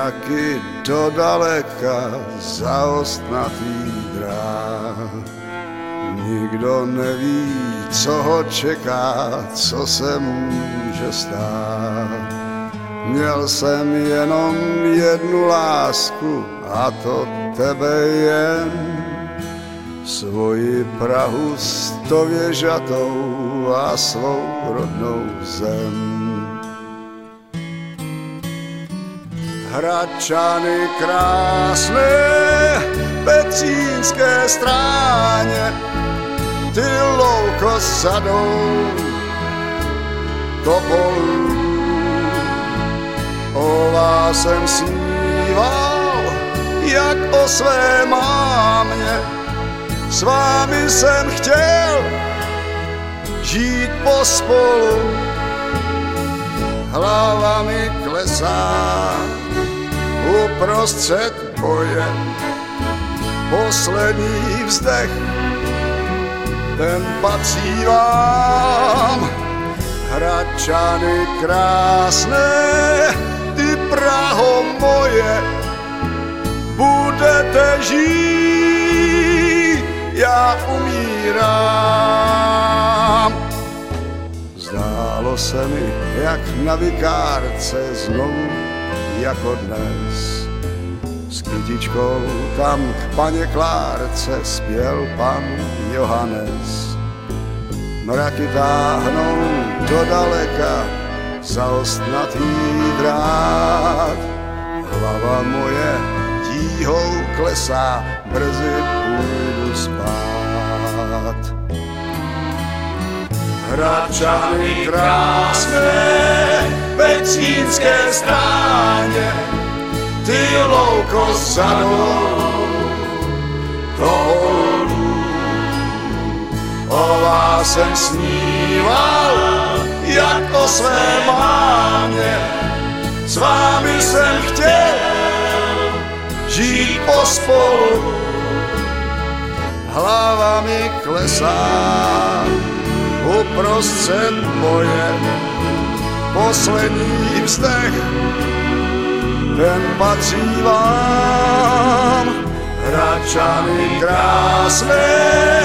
mraky do daleka zaostnatý drát. Nikdo neví, co ho čeká, co se může stát. Měl jsem jenom jednu lásku, a to tebe jen, svoji Prahu stověžatou a svou rodnou zem. Hradčany krásné, Petřínské stráně, ty louko s sadou topolů. O vás jsem sníval, jak o své mámě, s vámi jsem chtěl žít pospolu. Hlava mi klesá uprostřed boje, poslední vzdech, ten patří vám. Hradčany krásné, ty Praho moje, budete žít, já umírám. Zdálo se mi, jak na vikárce znovu, jako dnes, s kytičkou tam k paně Klárce spěl pan Johannes. Mraky táhnou do daleka zaostnatý drát. Hlava moje tíhou klesá, brzy půjdu spát. Hradčany krásné, Petřínské stráně, ty louko s sadou toholů. O vás jsem sníval, jak o své mámě, s vámi jsem chtěl žít pospolu. Hlava mi klesá uprostřed boje, poslední vzdech, ten patří vám. Hradčany krásné,